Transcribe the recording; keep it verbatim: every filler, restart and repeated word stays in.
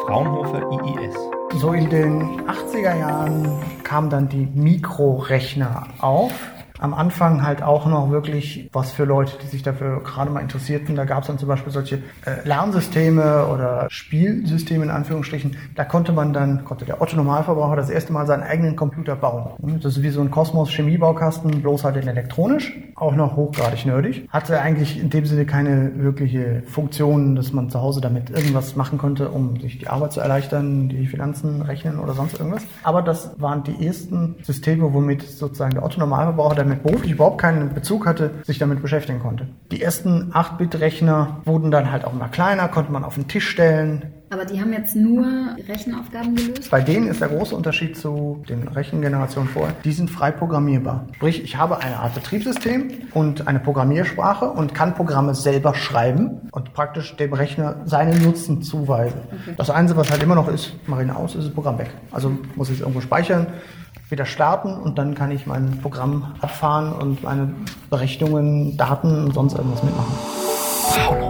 Fraunhofer I I S. So in den achtziger Jahren kamen dann die Mikrorechner auf. Am Anfang halt auch noch wirklich was für Leute, die sich dafür gerade mal interessierten. Da gab es dann zum Beispiel solche äh, Lernsysteme oder Spielsysteme in Anführungsstrichen. Da konnte man dann, konnte der Otto-Normalverbraucher das erste Mal seinen eigenen Computer bauen. Das ist wie so ein Kosmos-Chemiebaukasten, bloß halt in elektronisch. Auch noch hochgradig nerdig. Hatte eigentlich in dem Sinne keine wirkliche Funktion, dass man zu Hause damit irgendwas machen konnte, um sich die Arbeit zu erleichtern, die Finanzen rechnen oder sonst irgendwas. Aber das waren die ersten Systeme, womit sozusagen der Otto-Normalverbraucher, der mit beruflich überhaupt keinen Bezug hatte, sich damit beschäftigen konnte. Die ersten acht-Bit-Rechner wurden dann halt auch immer kleiner, konnte man auf den Tisch stellen. Aber die haben jetzt nur Rechenaufgaben gelöst? Bei denen ist der große Unterschied zu den Rechengenerationen vorher, die sind frei programmierbar. Sprich, ich habe eine Art Betriebssystem und eine Programmiersprache und kann Programme selber schreiben und praktisch dem Rechner seinen Nutzen zuweisen. Okay. Das Einzige, was halt immer noch ist, mache ich ihn aus, ist das Programm weg. Also muss ich es irgendwo speichern, wieder starten und dann kann ich mein Programm abfahren und meine Berechnungen, Daten und sonst irgendwas mitmachen.